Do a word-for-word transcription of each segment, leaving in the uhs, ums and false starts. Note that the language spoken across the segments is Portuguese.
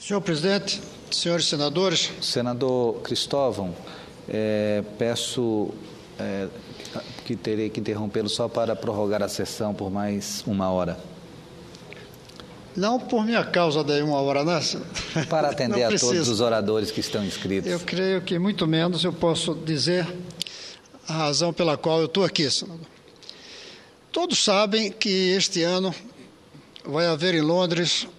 Senhor presidente, senhores senadores. Senador Cristóvão, é, peço é, que terei que interrompê-lo só para prorrogar a sessão por mais uma hora. Não por minha causa daí uma hora, né? Para atender a todos os oradores que estão inscritos. Eu creio que muito menos eu posso dizer a razão pela qual eu estou aqui, senador. Todos sabem que este ano vai haver em Londres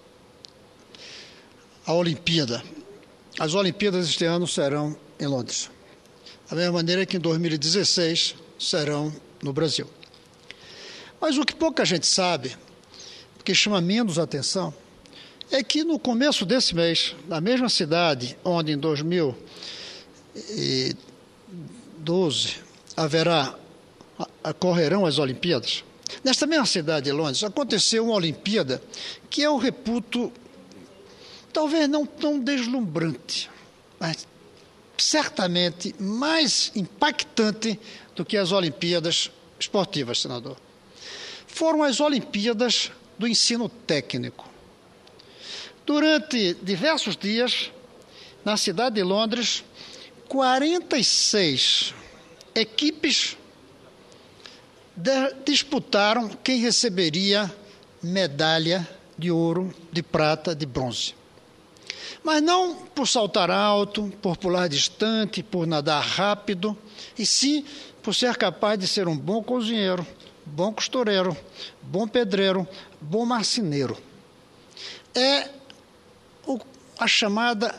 a Olimpíada. As Olimpíadas este ano serão em Londres. Da mesma maneira que em dois mil e dezesseis serão no Brasil. Mas o que pouca gente sabe, que chama menos atenção, é que no começo desse mês, na mesma cidade onde em dois mil e doze haverá, ocorrerão as Olimpíadas, nesta mesma cidade de Londres, aconteceu uma Olimpíada que eu reputo talvez não tão deslumbrante, mas certamente mais impactante do que as Olimpíadas esportivas, senador. Foram as Olimpíadas do ensino técnico. Durante diversos dias, na cidade de Londres, quarenta e seis equipes de, disputaram quem receberia medalha de ouro, de prata, de bronze. Mas não por saltar alto, por pular distante, por nadar rápido, e sim por ser capaz de ser um bom cozinheiro, bom costureiro, bom pedreiro, bom marceneiro. É o, a chamada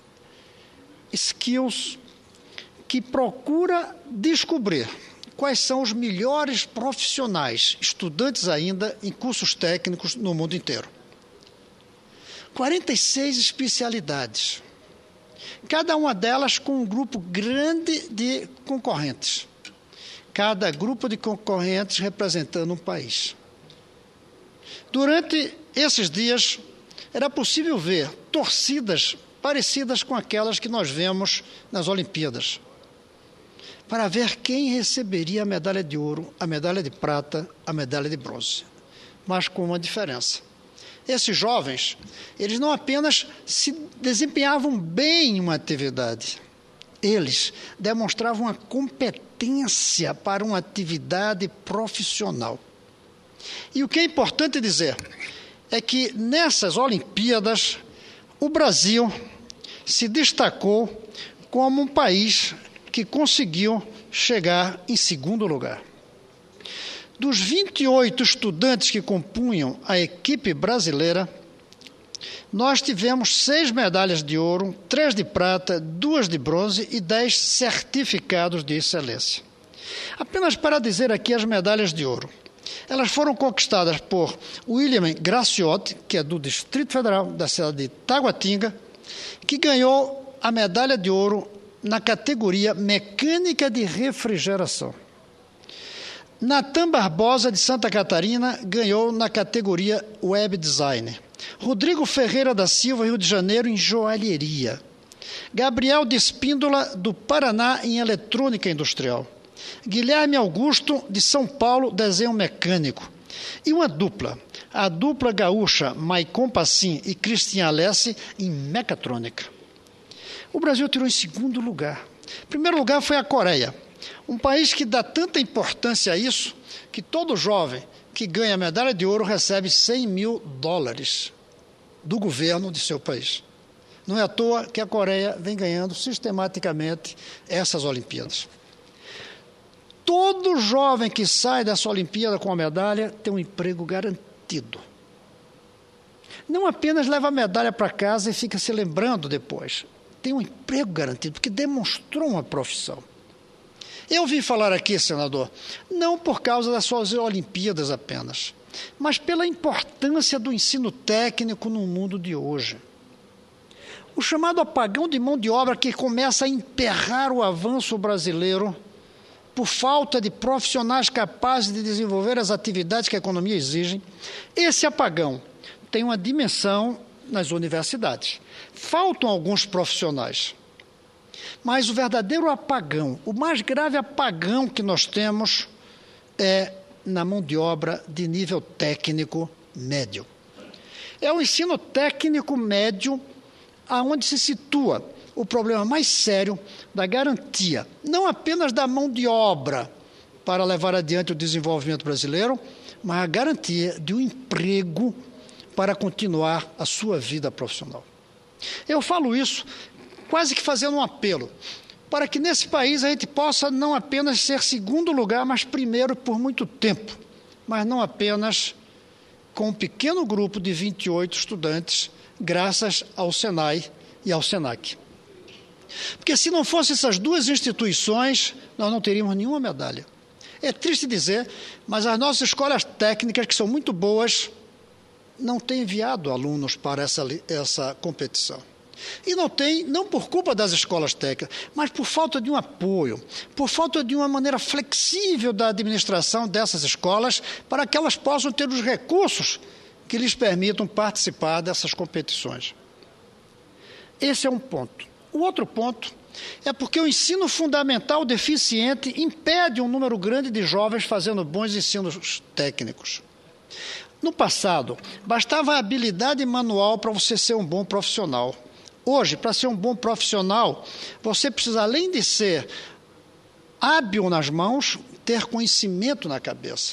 skills que procura descobrir quais são os melhores profissionais, estudantes ainda em cursos técnicos no mundo inteiro. quarenta e seis especialidades, cada uma delas com um grupo grande de concorrentes. Cada grupo de concorrentes representando um país. Durante esses dias, era possível ver torcidas parecidas com aquelas que nós vemos nas Olimpíadas, para ver quem receberia a medalha de ouro, a medalha de prata, a medalha de bronze. Mas com uma diferença. Esses jovens, eles não apenas se desempenhavam bem em uma atividade, eles demonstravam uma competência para uma atividade profissional. E o que é importante dizer é que nessas Olimpíadas o Brasil se destacou como um país que conseguiu chegar em segundo lugar. Dos vinte e oito estudantes que compunham a equipe brasileira, nós tivemos seis medalhas de ouro, três de prata, duas de bronze e dez certificados de excelência. Apenas para dizer aqui as medalhas de ouro. Elas foram conquistadas por William Graciotti, que é do Distrito Federal, da cidade de Taguatinga, que ganhou a medalha de ouro na categoria mecânica de refrigeração. Natan Barbosa, de Santa Catarina, ganhou na categoria web design. Rodrigo Ferreira da Silva, Rio de Janeiro, em joalheria. Gabriel de Espíndola, do Paraná, em eletrônica industrial. Guilherme Augusto, de São Paulo, desenho mecânico. E uma dupla, a dupla gaúcha Maicon Passim e Cristina Alessi, em mecatrônica. O Brasil tirou em segundo lugar. Em primeiro lugar foi a Coreia, um país que dá tanta importância a isso que todo jovem que ganha a medalha de ouro recebe cem mil dólares do governo de seu país. Não é à toa que a Coreia vem ganhando sistematicamente essas Olimpíadas. Todo jovem que sai dessa Olimpíada com a medalha tem um emprego garantido. Não apenas leva a medalha para casa e fica se lembrando depois. Tem um emprego garantido, porque demonstrou uma profissão. Eu vim falar aqui, senador, não por causa das suas Olimpíadas apenas, mas pela importância do ensino técnico no mundo de hoje. O chamado apagão de mão de obra que começa a emperrar o avanço brasileiro por falta de profissionais capazes de desenvolver as atividades que a economia exige, esse apagão tem uma dimensão nas universidades. Faltam alguns profissionais. Mas o verdadeiro apagão, o mais grave apagão que nós temos é na mão de obra de nível técnico médio. É o ensino técnico médio aonde se situa o problema mais sério da garantia, não apenas da mão de obra para levar adiante o desenvolvimento brasileiro, mas a garantia de um emprego para continuar a sua vida profissional. Eu falo isso quase que fazendo um apelo, para que nesse país a gente possa não apenas ser segundo lugar, mas primeiro por muito tempo, mas não apenas com um pequeno grupo de vinte e oito estudantes, graças ao Senai e ao Senac. Porque se não fossem essas duas instituições, nós não teríamos nenhuma medalha. É triste dizer, mas as nossas escolas técnicas, que são muito boas, não têm enviado alunos para essa, essa competição. E não tem, não por culpa das escolas técnicas, mas por falta de um apoio, por falta de uma maneira flexível da administração dessas escolas, para que elas possam ter os recursos que lhes permitam participar dessas competições. Esse é um ponto. O outro ponto é porque o ensino fundamental deficiente impede um número grande de jovens fazendo bons ensinos técnicos. No passado, bastava a habilidade manual para você ser um bom profissional. Hoje, para ser um bom profissional, você precisa, além de ser hábil nas mãos, ter conhecimento na cabeça.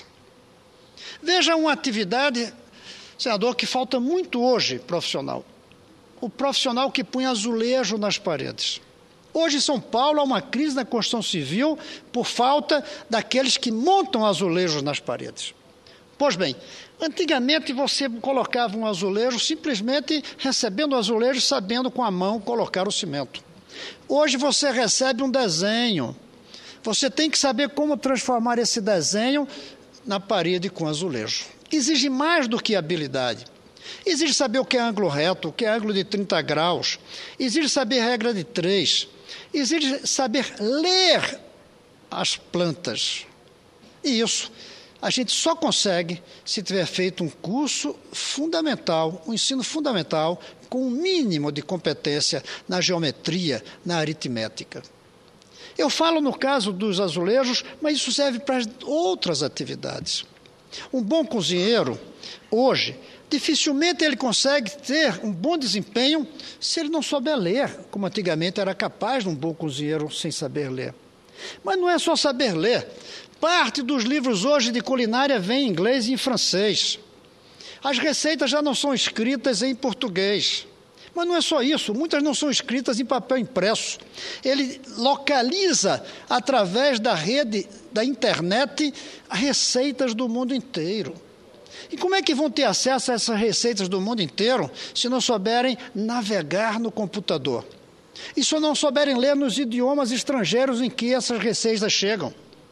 Veja uma atividade, senador, que falta muito hoje, profissional. O profissional que põe azulejo nas paredes. Hoje, em São Paulo, há uma crise na construção civil por falta daqueles que montam azulejos nas paredes. Pois bem, antigamente você colocava um azulejo simplesmente recebendo o azulejo, sabendo com a mão colocar o cimento. Hoje você recebe um desenho. Você tem que saber como transformar esse desenho na parede com azulejo. Exige mais do que habilidade. Exige saber o que é ângulo reto, o que é ângulo de trinta graus. Exige saber regra de três. Exige saber ler as plantas. E isso a gente só consegue se tiver feito um curso fundamental, um ensino fundamental, com um mínimo de competência na geometria, na aritmética. Eu falo no caso dos azulejos, mas isso serve para outras atividades. Um bom cozinheiro, hoje, dificilmente ele consegue ter um bom desempenho se ele não souber ler, como antigamente era capaz de um bom cozinheiro sem saber ler. Mas não é só saber ler. Parte dos livros hoje de culinária vem em inglês e em francês. As receitas já não são escritas em português. Mas não é só isso, muitas não são escritas em papel impresso. Ele localiza, através da rede, da internet, receitas do mundo inteiro. E como é que vão ter acesso a essas receitas do mundo inteiro se não souberem navegar no computador? E se não souberem ler nos idiomas estrangeiros em que essas receitas chegam?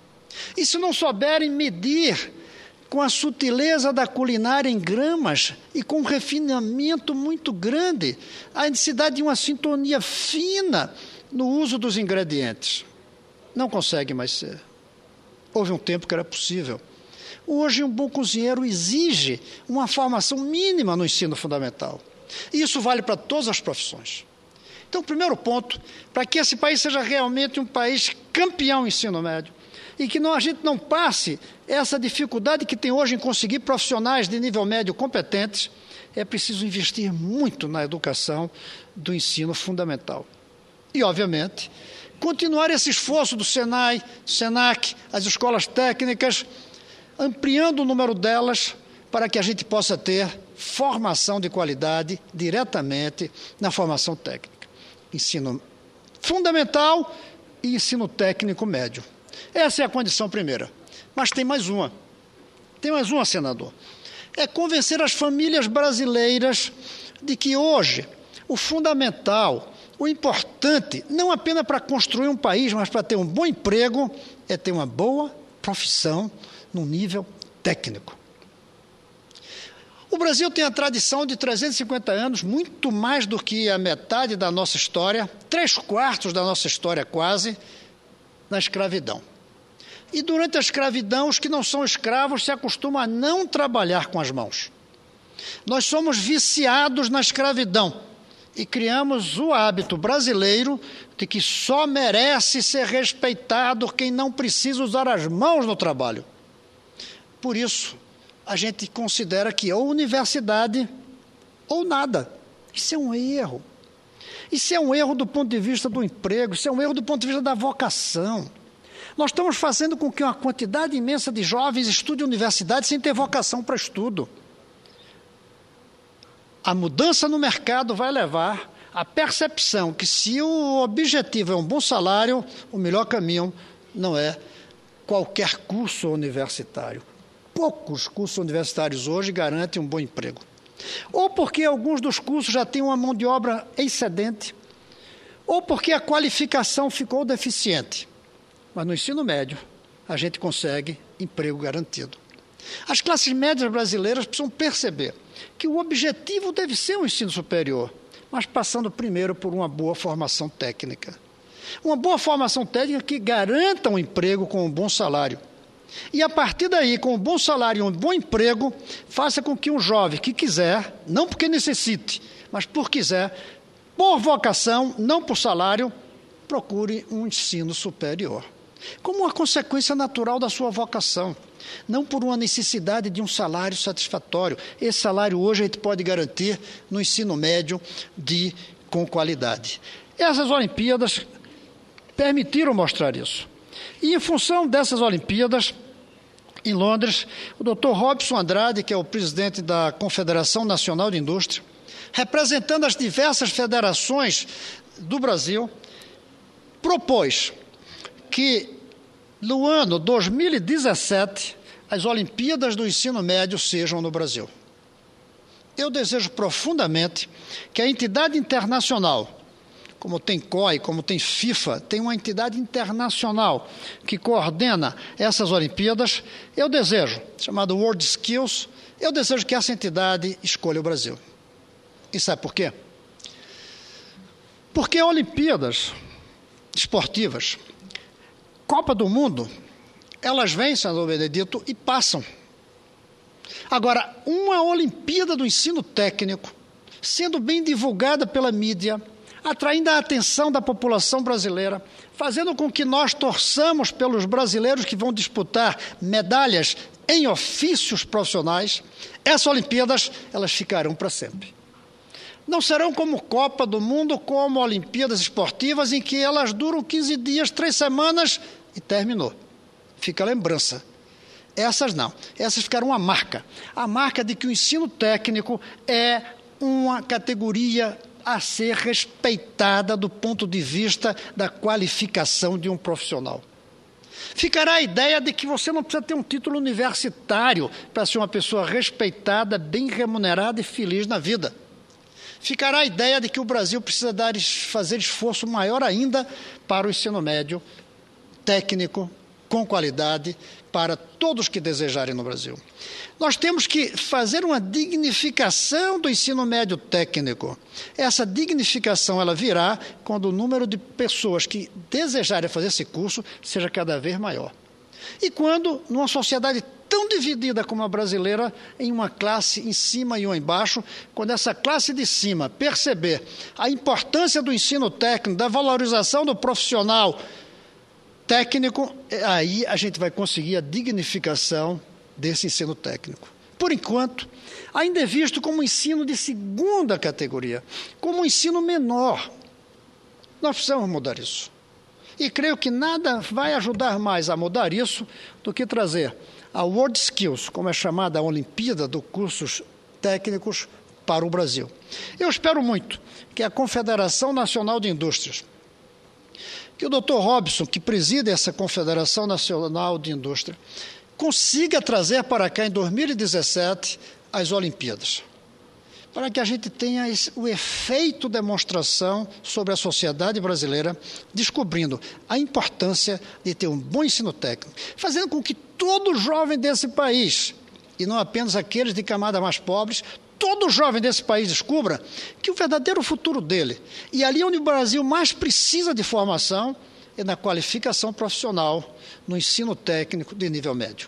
E se não souberem medir com a sutileza da culinária em gramas e com um refinamento muito grande a necessidade de uma sintonia fina no uso dos ingredientes? Não consegue mais ser. Houve um tempo que era possível. Hoje, um bom cozinheiro exige uma formação mínima no ensino fundamental. E isso vale para todas as profissões. Então, o primeiro ponto, para que esse país seja realmente um país campeão em ensino médio, e que não, a gente não passe essa dificuldade que tem hoje em conseguir profissionais de nível médio competentes, é preciso investir muito na educação do ensino fundamental. E, obviamente, continuar esse esforço do Senai, Senac, as escolas técnicas, ampliando o número delas para que a gente possa ter formação de qualidade diretamente na formação técnica. Ensino fundamental e ensino técnico médio. Essa é a condição primeira. Mas tem mais uma. Tem mais uma, senador. É convencer as famílias brasileiras de que hoje o fundamental, o importante, não apenas para construir um país, mas para ter um bom emprego, é ter uma boa profissão no nível técnico. O Brasil tem a tradição de trezentos e cinquenta anos, muito mais do que a metade da nossa história, três quartos da nossa história quase, na escravidão. E durante a escravidão, os que não são escravos se acostumam a não trabalhar com as mãos. Nós somos viciados na escravidão e criamos o hábito brasileiro de que só merece ser respeitado quem não precisa usar as mãos no trabalho. Por isso, a gente considera que a universidade ou nada. Isso é um erro. Isso é um erro do ponto de vista do emprego, isso é um erro do ponto de vista da vocação. Nós estamos fazendo com que uma quantidade imensa de jovens estude universidade sem ter vocação para estudo. A mudança no mercado vai levar à percepção que, se o objetivo é um bom salário, o melhor caminho não é qualquer curso universitário. Poucos cursos universitários hoje garantem um bom emprego. Ou porque alguns dos cursos já têm uma mão de obra excedente, ou porque a qualificação ficou deficiente. Mas no ensino médio, a gente consegue emprego garantido. As classes médias brasileiras precisam perceber que o objetivo deve ser o ensino superior, mas passando primeiro por uma boa formação técnica. Uma boa formação técnica que garanta um emprego com um bom salário. E, a partir daí, com um bom salário e um bom emprego, faça com que um jovem que quiser, não porque necessite, mas por quiser, por vocação, não por salário, procure um ensino superior. Como uma consequência natural da sua vocação, não por uma necessidade de um salário satisfatório. Esse salário hoje a gente pode garantir no ensino médio de, com qualidade. Essas Olimpíadas permitiram mostrar isso. E, em função dessas Olimpíadas, em Londres, o doutor Robson Andrade, que é o presidente da Confederação Nacional de Indústria, representando as diversas federações do Brasil, propôs que, no ano dois mil e dezessete, as Olimpíadas do Ensino Médio sejam no Brasil. Eu desejo profundamente que a entidade internacional, como tem C O I, como tem FIFA, tem uma entidade internacional que coordena essas Olimpíadas, eu desejo, chamado World Skills, eu desejo que essa entidade escolha o Brasil. E sabe por quê? Porque Olimpíadas esportivas, Copa do Mundo, elas vêm, senador Benedito, e passam. Agora, uma Olimpíada do ensino técnico, sendo bem divulgada pela mídia, atraindo a atenção da população brasileira, fazendo com que nós torçamos pelos brasileiros que vão disputar medalhas em ofícios profissionais, essas Olimpíadas, elas ficarão para sempre. Não serão como Copa do Mundo, como Olimpíadas esportivas, em que elas duram quinze dias, três semanas e terminou. Fica a lembrança. Essas não. Essas ficaram uma marca. A marca de que o ensino técnico é uma categoria a ser respeitada do ponto de vista da qualificação de um profissional. Ficará a ideia de que você não precisa ter um título universitário para ser uma pessoa respeitada, bem remunerada e feliz na vida. Ficará a ideia de que o Brasil precisa dar, fazer esforço maior ainda para o ensino médio técnico, com qualidade, para todos que desejarem no Brasil. Nós temos que fazer uma dignificação do ensino médio técnico. Essa dignificação ela virá quando o número de pessoas que desejarem fazer esse curso seja cada vez maior. E quando, numa sociedade tão dividida como a brasileira, em uma classe em cima e uma embaixo, quando essa classe de cima perceber a importância do ensino técnico, da valorização do profissional técnico, aí a gente vai conseguir a dignificação desse ensino técnico. Por enquanto, ainda é visto como um ensino de segunda categoria, como um ensino menor. Nós precisamos mudar isso. E creio que nada vai ajudar mais a mudar isso do que trazer a World Skills, como é chamada a Olimpíada dos Cursos Técnicos, para o Brasil. Eu espero muito que a Confederação Nacional de Indústrias, que o doutor Robson, que preside essa Confederação Nacional de Indústria, consiga trazer para cá, em dois mil e dezessete, as Olimpíadas, para que a gente tenha esse, o efeito demonstração sobre a sociedade brasileira, descobrindo a importância de ter um bom ensino técnico, fazendo com que todo jovem desse país, e não apenas aqueles de camadas mais pobres, todo jovem desse país descubra que o verdadeiro futuro dele, e ali onde o Brasil mais precisa de formação, é na qualificação profissional, no ensino técnico de nível médio.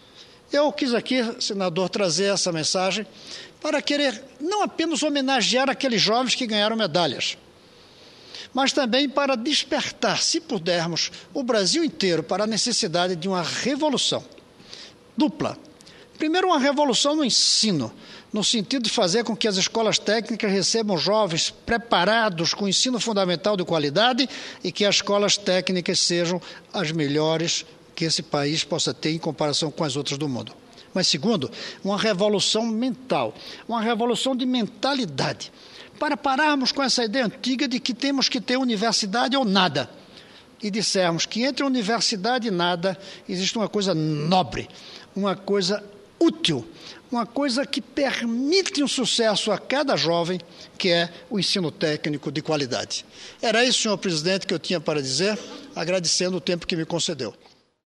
Eu quis aqui, senador, trazer essa mensagem para querer não apenas homenagear aqueles jovens que ganharam medalhas, mas também para despertar, se pudermos, o Brasil inteiro para a necessidade de uma revolução dupla. Primeiro, uma revolução no ensino, no sentido de fazer com que as escolas técnicas recebam jovens preparados com ensino fundamental de qualidade e que as escolas técnicas sejam as melhores que esse país possa ter em comparação com as outras do mundo. Mas, segundo, uma revolução mental, uma revolução de mentalidade, para pararmos com essa ideia antiga de que temos que ter universidade ou nada, e dissermos que entre universidade e nada existe uma coisa nobre, uma coisa útil, uma coisa que permite um sucesso a cada jovem, que é o ensino técnico de qualidade. Era isso, senhor presidente, que eu tinha para dizer, agradecendo o tempo que me concedeu.